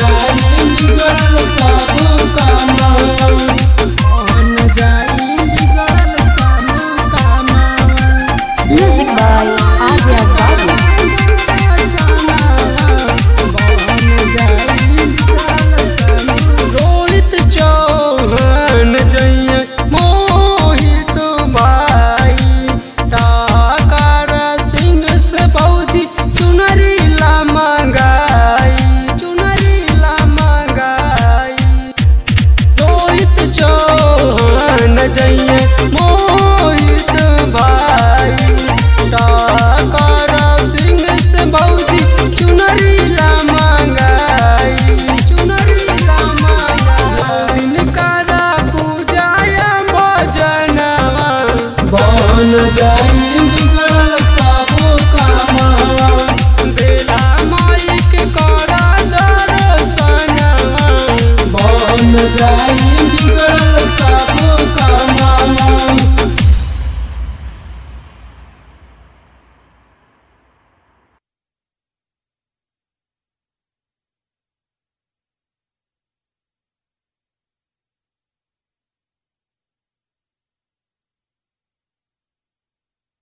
जाई बिगड़ल सब काम बन जाई बिगड़ल सब काम। Music by Arya Babu. Rohit Chauhan जइए मोहित भाई टाकर सिंह से फौजी चुनरी ला मंगाई रोहित चौहान जइए मोहित भाई टाकर सिंह से फौजी चुनरी ला मंगाई दिन करा पूजाया भजनवा बन जाई बिगड़ल सब काम बेला माई के करा दर्शनवा बन जाई बिगड़ल